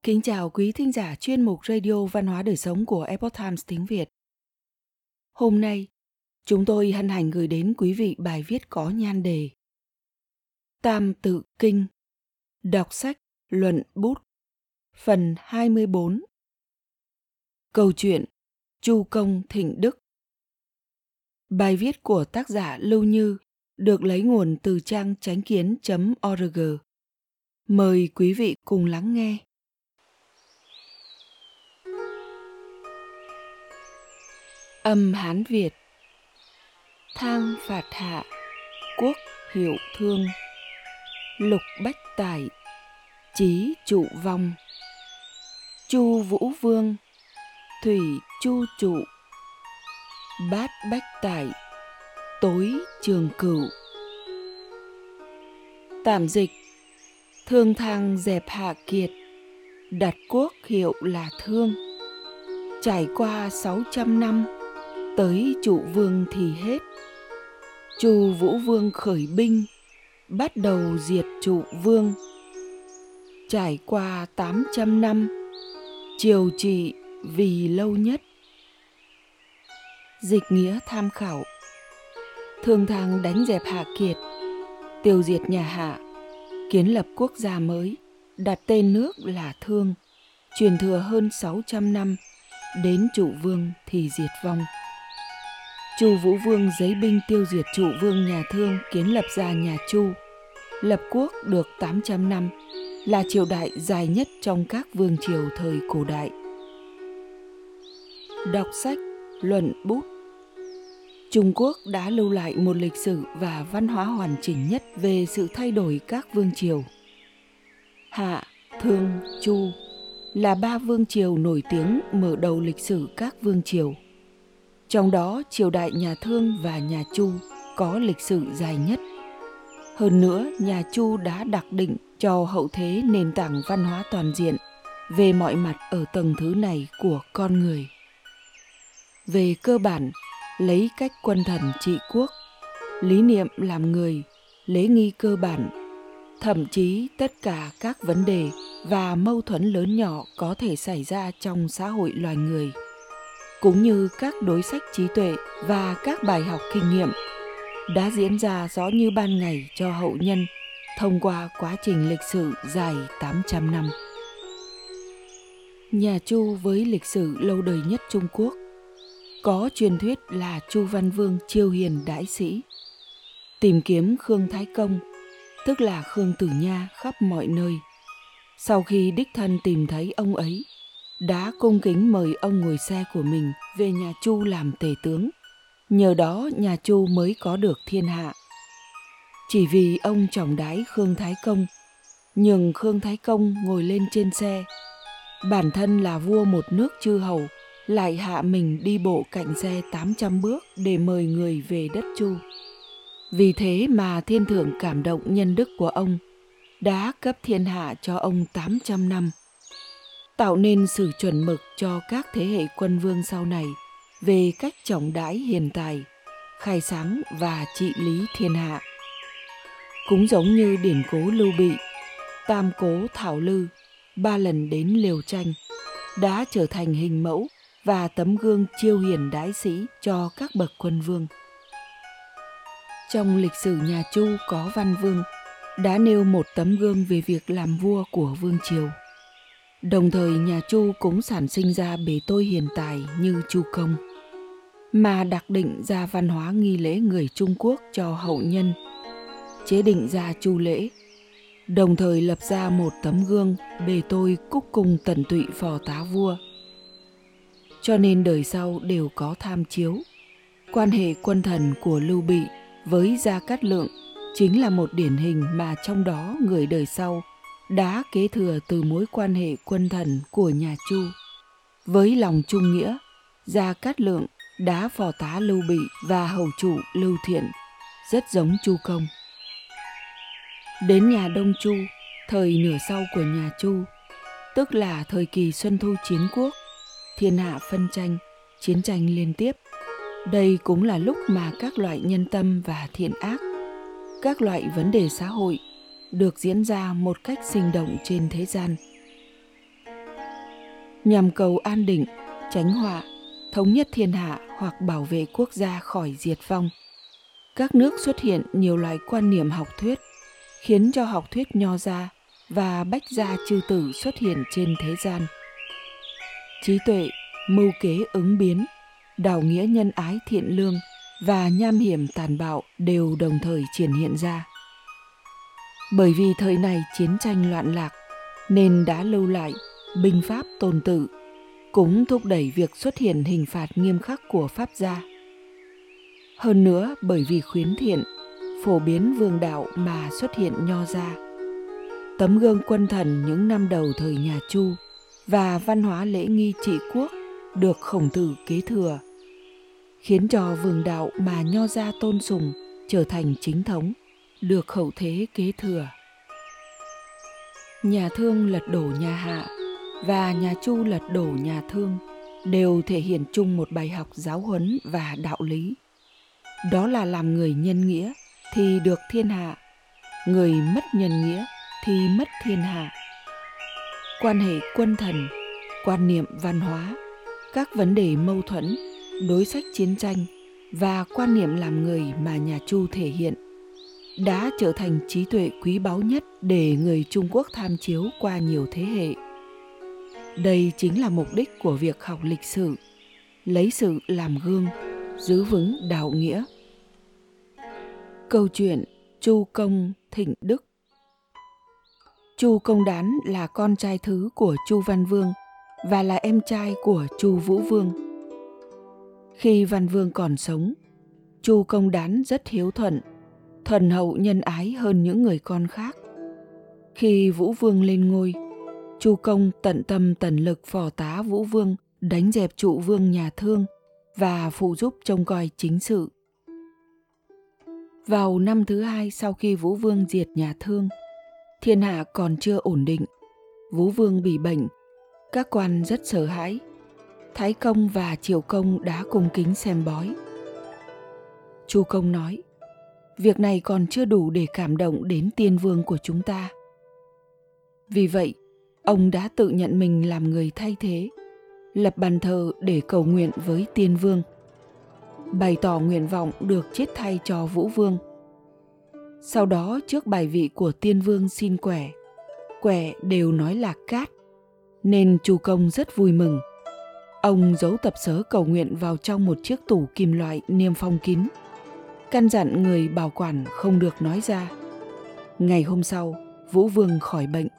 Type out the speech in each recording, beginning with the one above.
Kính chào quý thính giả chuyên mục Radio Văn hóa Đời Sống của Epoch Times tiếng Việt. Hôm nay, chúng tôi hân hạnh gửi đến quý vị bài viết có nhan đề Tam Tự Kinh, đọc sách, luận bút, phần 24. Câu chuyện Chu Công Thịnh Đức. Bài viết của tác giả Lưu Như được lấy nguồn từ trang chánh kiến.org. Mời quý vị cùng lắng nghe. Âm Hán Việt. Thang phạt hạ, quốc hiệu thương, lục bách tải, chí trụ vong. Chu Vũ Vương, thủy chu trụ, bát bách tải, tối trường cửu. Tạm dịch: Thương Thang dẹp Hạ Kiệt, đặt quốc hiệu là Thương. Trải qua 600 năm, tới Trụ Vương thì hết. Chu Vũ Vương khởi binh, bắt đầu diệt Trụ Vương. Trải qua 800 năm, triều trị vì lâu nhất. Dịch nghĩa tham khảo: Thương Thang đánh dẹp Hạ Kiệt, tiêu diệt nhà Hạ, kiến lập quốc gia mới, đặt tên nước là Thương, truyền thừa hơn 600 năm, đến Trụ Vương thì diệt vong. Chu Vũ Vương giấy binh tiêu diệt Trụ Vương nhà Thương, kiến lập ra nhà Chu, lập quốc được 800 năm, là triều đại dài nhất trong các vương triều thời cổ đại. Đọc sách, luận bút. Trung Quốc đã lưu lại một lịch sử và văn hóa hoàn chỉnh nhất về sự thay đổi các vương triều. Hạ, Thương, Chu là ba vương triều nổi tiếng mở đầu lịch sử các vương triều. Trong đó, triều đại nhà Thương và nhà Chu có lịch sử dài nhất. Hơn nữa, nhà Chu đã đặt định cho hậu thế nền tảng văn hóa toàn diện về mọi mặt ở tầng thứ này của con người. Về cơ bản, lấy cách quân thần trị quốc, lý niệm làm người, lễ nghi cơ bản, thậm chí tất cả các vấn đề và mâu thuẫn lớn nhỏ có thể xảy ra trong xã hội loài người, cũng như các đối sách trí tuệ và các bài học kinh nghiệm đã diễn ra rõ như ban ngày cho hậu nhân thông qua quá trình lịch sử dài 800 năm. Nhà Chu với lịch sử lâu đời nhất Trung Quốc, có truyền thuyết là Chu Văn Vương chiêu hiền đãi sĩ, tìm kiếm Khương Thái Công, tức là Khương Tử Nha khắp mọi nơi. Sau khi đích thân tìm thấy ông ấy, đã cung kính mời ông ngồi xe của mình về nhà Chu làm tể tướng. Nhờ đó nhà Chu mới có được thiên hạ. Chỉ vì ông trọng đãi Khương Thái Công, nhường Khương Thái Công ngồi lên trên xe, bản thân là vua một nước chư hầu lại hạ mình đi bộ cạnh xe 800 bước để mời người về đất Chu. Vì thế mà thiên thượng cảm động nhân đức của ông, đã cấp thiên hạ cho ông 800 năm, tạo nên sự chuẩn mực cho các thế hệ quân vương sau này về cách trọng đãi hiền tài, khai sáng và trị lý thiên hạ. Cũng giống như điển cố Lưu Bị, tam cố Thảo Lư 3 lần đến Liều Tranh, đã trở thành hình mẫu và tấm gương chiêu hiền đãi sĩ cho các bậc quân vương. Trong lịch sử nhà Chu có Văn Vương đã nêu một tấm gương về việc làm vua của vương triều. Đồng thời nhà Chu cũng sản sinh ra bề tôi hiền tài như Chu Công, mà đặc định ra văn hóa nghi lễ người Trung Quốc cho hậu nhân, chế định ra Chu lễ, đồng thời lập ra một tấm gương bề tôi cúc cung tận tụy phò tá vua. Cho nên đời sau đều có tham chiếu. Quan hệ quân thần của Lưu Bị với Gia Cát Lượng chính là một điển hình mà trong đó người đời sau đã kế thừa từ mối quan hệ quân thần của nhà Chu. Với lòng trung nghĩa, Gia Cát Lượng đã phò tá Lưu Bị và hầu chủ Lưu Thiện, rất giống Chu Công. Đến nhà Đông Chu, thời nửa sau của nhà Chu, tức là thời kỳ Xuân Thu Chiến Quốc, thiên hạ phân tranh, chiến tranh liên tiếp. Đây cũng là lúc mà các loại nhân tâm và thiện ác, các loại vấn đề xã hội được diễn ra một cách sinh động trên thế gian. nhằm cầu an định, tránh họa, thống nhất thiên hạ hoặc bảo vệ quốc gia khỏi diệt vong. Các nước xuất hiện nhiều loại quan niệm học thuyết, khiến cho học thuyết Nho gia và Bách gia chư tử xuất hiện trên thế gian. Trí tuệ, mưu kế ứng biến, đạo nghĩa nhân ái thiện lương và nham hiểm tàn bạo đều đồng thời triển hiện ra. Bởi vì thời này chiến tranh loạn lạc nên đã lưu lại binh pháp tôn tự, cũng thúc đẩy việc xuất hiện hình phạt nghiêm khắc của pháp gia. Hơn nữa bởi vì khuyến thiện, phổ biến vương đạo mà xuất hiện Nho gia, tấm gương quân thần những năm đầu thời nhà Chu và văn hóa lễ nghi trị quốc được Khổng Tử kế thừa, khiến cho vương đạo mà Nho gia tôn sùng trở thành chính thống, được hậu thế kế thừa. Nhà Thương lật đổ nhà Hạ và nhà Chu lật đổ nhà Thương đều thể hiện chung một bài học giáo huấn và đạo lý. Đó là làm người nhân nghĩa thì được thiên hạ, người mất nhân nghĩa thì mất thiên hạ. Quan hệ quân thần, quan niệm văn hóa, các vấn đề mâu thuẫn, đối sách chiến tranh và quan niệm làm người mà nhà Chu thể hiện đã trở thành trí tuệ quý báu nhất để người Trung Quốc tham chiếu qua nhiều thế hệ. Đây chính là mục đích của việc học lịch sử, lấy sự làm gương, giữ vững đạo nghĩa. Câu chuyện Chu Công thịnh đức. Chu Công Đán là con trai thứ của Chu Văn Vương và là em trai của Chu Vũ Vương. Khi Văn Vương còn sống, Chu Công Đán rất hiếu thuận, thuần hậu nhân ái hơn những người con khác. Khi Vũ Vương lên ngôi, Chu Công tận tâm tận lực phò tá Vũ Vương đánh dẹp trụ vương nhà Thương và phụ giúp trông coi chính sự. Vào năm thứ 2 sau khi Vũ Vương diệt nhà Thương, thiên hạ còn chưa ổn định, Vũ Vương bị bệnh, các quan rất sợ hãi. Thái Công và Triệu Công đã cung kính xem bói. Chu Công nói, việc này còn chưa đủ để cảm động đến tiên vương của chúng ta. Vì vậy, ông đã tự nhận mình làm người thay thế, lập bàn thờ để cầu nguyện với tiên vương, bày tỏ nguyện vọng được chết thay cho Vũ Vương. Sau đó trước bài vị của tiên vương xin quẻ đều nói là cát, nên Chu Công rất vui mừng. Ông giấu tập sớ cầu nguyện vào trong một chiếc tủ kim loại niêm phong kín, căn dặn người bảo quản không được nói ra. Ngày hôm sau, Vũ Vương khỏi bệnh.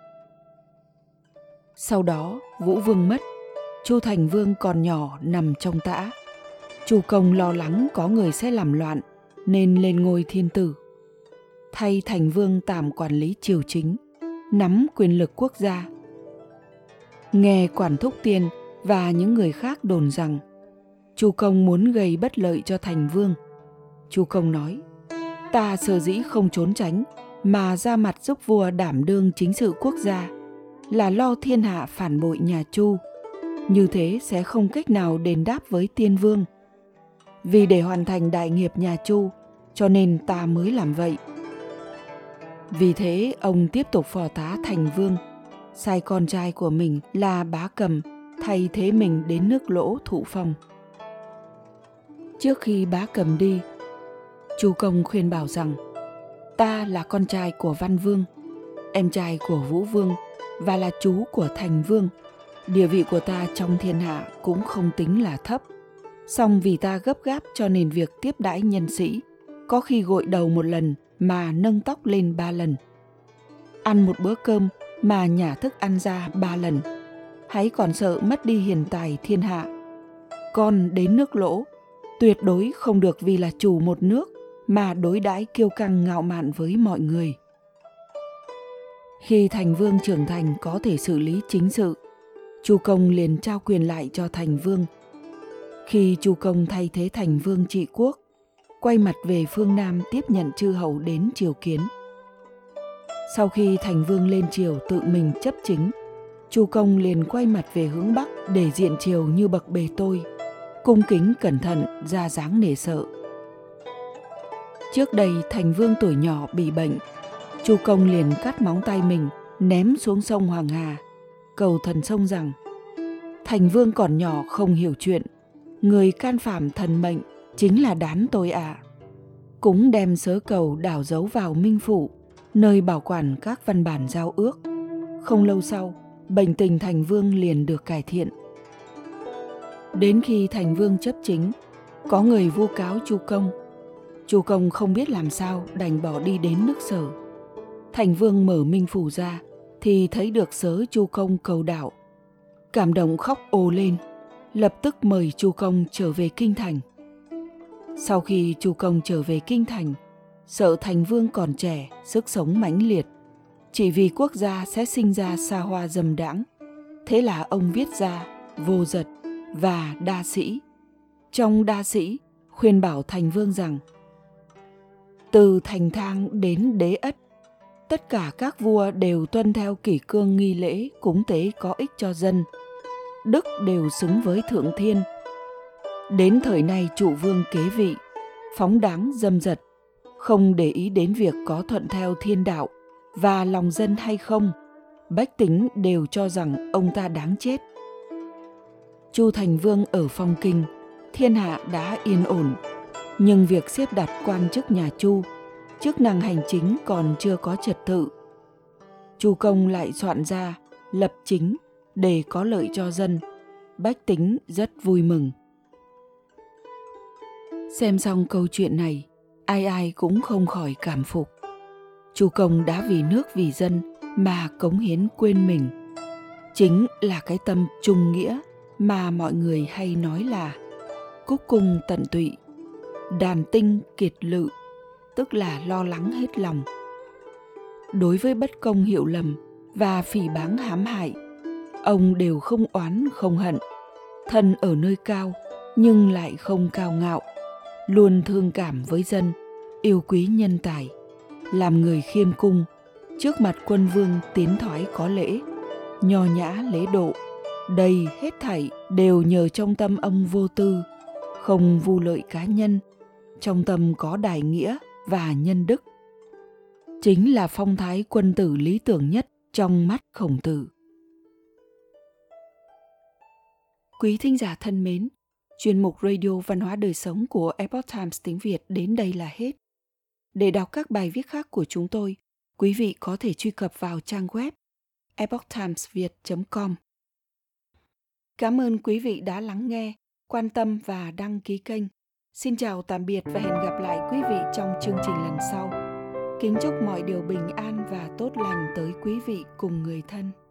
Sau đó, Vũ Vương mất, Chu Thành Vương còn nhỏ nằm trong tã. Chu Công lo lắng có người sẽ làm loạn nên lên ngôi thiên tử, thay Thành Vương tạm quản lý triều chính, nắm quyền lực quốc gia. Nghe Quản Thúc Tiên và những người khác đồn rằng Chu Công muốn gây bất lợi cho Thành Vương, Chu Công nói, ta sở dĩ không trốn tránh mà ra mặt giúp vua đảm đương chính sự quốc gia là lo thiên hạ phản bội nhà Chu, như thế sẽ không cách nào đền đáp với tiên vương. Vì để hoàn thành đại nghiệp nhà Chu, cho nên ta mới làm vậy. Vì thế ông tiếp tục phò tá Thành Vương, sai con trai của mình là Bá Cầm thay thế mình đến nước Lỗ thụ phong. Trước khi Bá Cầm đi, Chu Công khuyên bảo rằng, ta là con trai của Văn Vương, em trai của Vũ Vương và là chú của Thành Vương. Địa vị của ta trong thiên hạ cũng không tính là thấp. Song vì ta gấp gáp cho nên việc tiếp đãi nhân sĩ có khi gội đầu một lần mà nâng tóc lên 3 lần. Ăn một bữa cơm mà nhả thức ăn ra 3 lần. Hãy còn sợ mất đi hiền tài thiên hạ. Con đến nước Lỗ, tuyệt đối không được vì là chủ một nước mà đối đãi kiêu căng ngạo mạn với mọi người. Khi Thành Vương trưởng thành có thể xử lý chính sự, Chu Công liền trao quyền lại cho Thành Vương. Khi Chu Công thay thế Thành Vương trị quốc, quay mặt về phương Nam tiếp nhận chư hầu đến triều kiến. Sau khi Thành Vương lên triều tự mình chấp chính, Chu Công liền quay mặt về hướng Bắc để diện triều như bậc bề tôi, cung kính cẩn thận, ra dáng nể sợ. Trước đây Thành Vương tuổi nhỏ bị bệnh, Chu Công liền cắt móng tay mình ném xuống sông Hoàng Hà, cầu thần sông rằng, Thành Vương còn nhỏ không hiểu chuyện, người can phạm thần mệnh chính là đán tôi ạ. Cũng đem sớ cầu đảo giấu vào minh phủ, nơi bảo quản các văn bản giao ước. Không lâu sau, bệnh tình Thành Vương liền được cải thiện. Đến khi Thành Vương chấp chính, có người vu cáo Chu Công. Chu Công không biết làm sao, đành bỏ đi đến nước Sở. Thành Vương mở minh phủ ra thì thấy được sớ Chu Công cầu đạo. Cảm động khóc ồ lên, lập tức mời Chu Công trở về kinh thành. Sau khi Chu Công trở về kinh thành, sợ Thành Vương còn trẻ, sức sống mãnh liệt, chỉ vì quốc gia sẽ sinh ra xa hoa dâm đãng, thế là ông viết ra Vô Dật và Đa Sĩ. Trong Đa Sĩ khuyên bảo Thành Vương rằng: từ Thành Thang đến Đế Ất, tất cả các vua đều tuân theo kỷ cương nghi lễ cúng tế có ích cho dân, đức đều xứng với thượng thiên. Đến thời nay trụ vương kế vị, phóng đáng dâm dật, không để ý đến việc có thuận theo thiên đạo và lòng dân hay không, bách tính đều cho rằng ông ta đáng chết. Chu Thành Vương ở phong kinh, thiên hạ đã yên ổn, nhưng việc xếp đặt quan chức nhà Chu, chức năng hành chính còn chưa có trật tự. Chu Công lại soạn ra lập chính để có lợi cho dân, bách tính rất vui mừng. Xem xong câu chuyện này, ai ai cũng không khỏi cảm phục. Chu Công đã vì nước vì dân mà cống hiến quên mình. Chính là cái tâm trung nghĩa mà mọi người hay nói là cúc cung tận tụy, đàn tinh kiệt lự, tức là lo lắng hết lòng. Đối với bất công hiểu lầm và phỉ báng hãm hại, ông đều không oán không hận, thân ở nơi cao nhưng lại không cao ngạo, luôn thương cảm với dân, yêu quý nhân tài, làm người khiêm cung, trước mặt quân vương tiến thoái có lễ, nho nhã lễ độ. Đây hết thảy đều nhờ trong tâm ông vô tư, không vu lợi cá nhân, trong tâm có đại nghĩa và nhân đức. Chính là phong thái quân tử lý tưởng nhất trong mắt Khổng Tử. Quý thính giả thân mến, chuyên mục Radio Văn hóa Đời Sống của Epoch Times tiếng Việt đến đây là hết. Để đọc các bài viết khác của chúng tôi, quý vị có thể truy cập vào trang web epochtimesviet.com. Cảm ơn quý vị đã lắng nghe, quan tâm và đăng ký kênh. Xin chào tạm biệt và hẹn gặp lại quý vị trong chương trình lần sau. Kính chúc mọi điều bình an và tốt lành tới quý vị cùng người thân.